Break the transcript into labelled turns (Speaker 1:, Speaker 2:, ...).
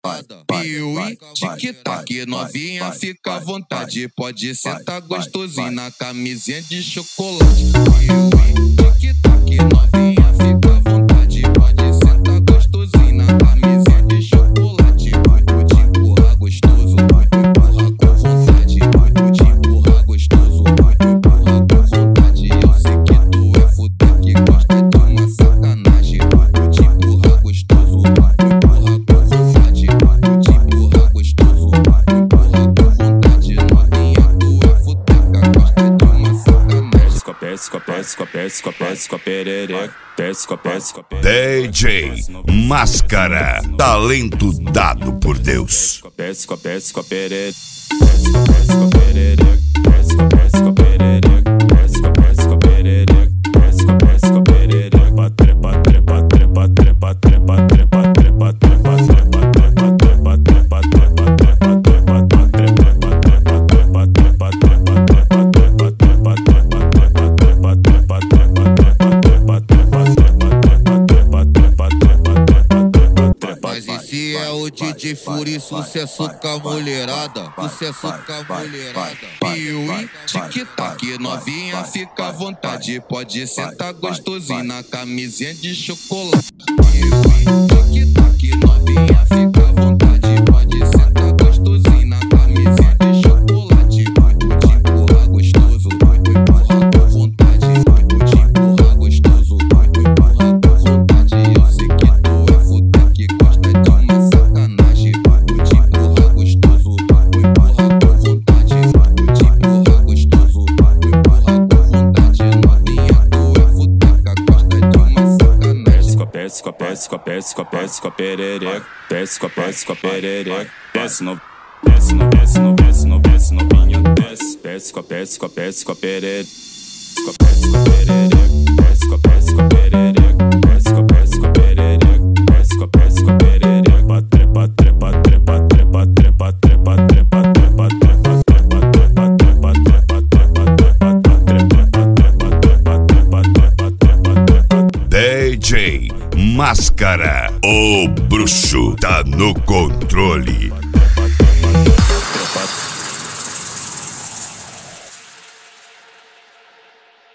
Speaker 1: mulherada. Piuí, tic-tac, novinha, fica à vontade. Pode sentar gostosinho na camisinha de chocolate. Piuí, tic-tac, novinha, fica à vontade. Pode sentar gostosinho na camisinha de chocolate. Muito te empurrar gostoso, muito empurrar com vontade. Muito te empurrar gostoso, muito empurrar com vontade. Eu sei que tu é fuder que gosta de uma sacanagem. Muito te empurrar gostoso, muito empurrar com vontade. Muito te empurrar gostoso, muito empurrar com vontade. Novinha, tu é fuder que gosta de uma sacanagem.
Speaker 2: DJ Máscara, talento dado por Deus.
Speaker 1: Mas esse é o DJ Fury, sucesso com a mulherada. Sucesso com a mulherada. Piuí, tic-tac, novinha, fica à vontade. Pode sentar gostosinho na camisinha de chocolate. Piuí, tic-tac, novinha, fica à vontade. Pode sentar gostosinho na camisinha de chocolate. Muito te empurrar gostoso, muito empurrar com vontade. Muito te empurrar gostoso, muito empurrar com vontade. Eu sei que tu é fuder que gosta de uma sacanagem. Muito te empurrar gostoso, muito empurrar com vontade. Muito te empurrar gostoso, muito empurrar com vontade. Novinha, tu é fuder que gosta de uma sacanagem.
Speaker 3: Desce novinha, desce com a perereca.
Speaker 2: DJ Máscara, o bruxo tá no controle.